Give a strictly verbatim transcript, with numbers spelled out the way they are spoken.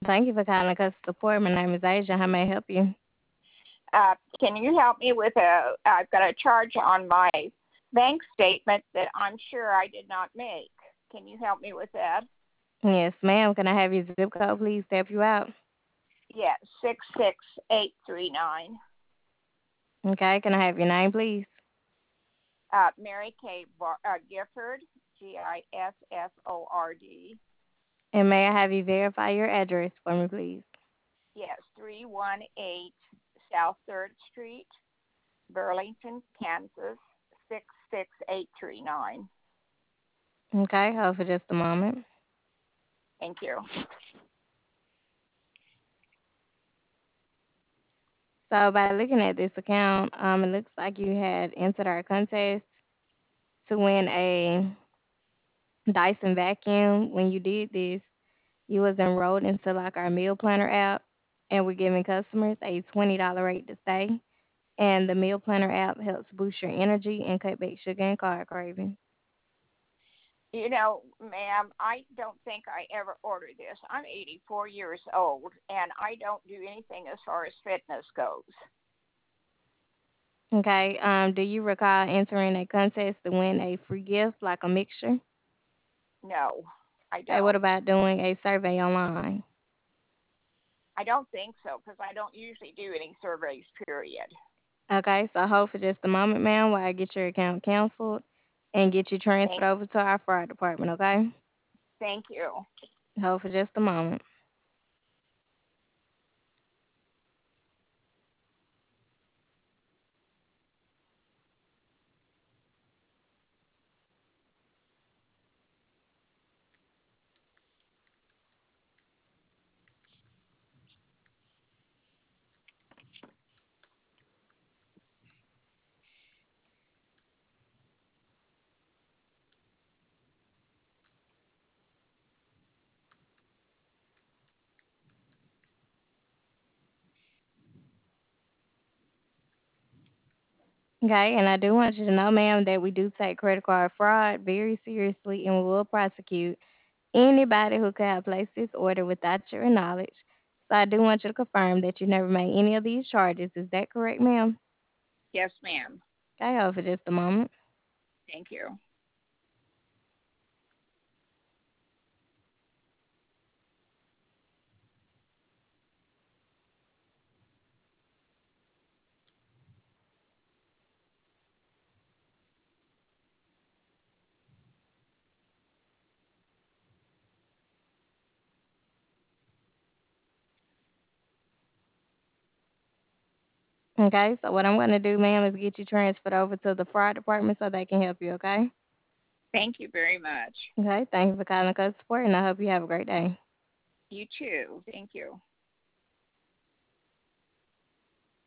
Thank you for calling customer support. My name is Asia. How may I help you? Uh, can you help me with a? I've got a charge on my bank statement that I'm sure I did not make. Can you help me with that? Yes, ma'am. Can I have your zip code, please, to help you out? Yes, six six eight three nine. Okay. Can I have your name, please? Uh, Mary Kay Bar- uh, Gifford, G I F F O R D. And may I have you verify your address for me, please? Yes, three one eight South Third Street, Burlington, Kansas, six six eight three nine. Okay. Hold for just a moment. Thank you. So, by looking at this account, um, it looks like you had entered our contest to win a Dyson vacuum. When you did this, you was enrolled into like our meal planner app, and we're giving customers a twenty dollar rate to stay. And the meal planner app helps boost your energy and cut back sugar and carb craving. You know, ma'am, I don't think I ever ordered this. I'm eighty-four years old and I don't do anything as far as fitness goes. Okay. Um, do you recall entering a contest to win a free gift like a mixture? No, I Okay. What don't. about doing a survey online? I don't think so because I don't usually do any surveys, period. Okay. So hold for just a moment, ma'am, while I get your account canceled and get you transferred Thank, over to our fraud department. Okay. thank you. Hold for just a moment. Okay. And I do want you to know, ma'am, that we do take credit card fraud very seriously and we will prosecute anybody who could have placed this order without your knowledge. So I do want you to confirm that you never made any of these charges. Is that correct, ma'am? Yes, ma'am. Okay, hold for just a moment. Thank you. Okay, so what I'm going to do, ma'am, is get you transferred over to the fraud department so they can help you, okay? Thank you very much. Okay, thank you for calling us support, and I hope you have a great day. You too. Thank you.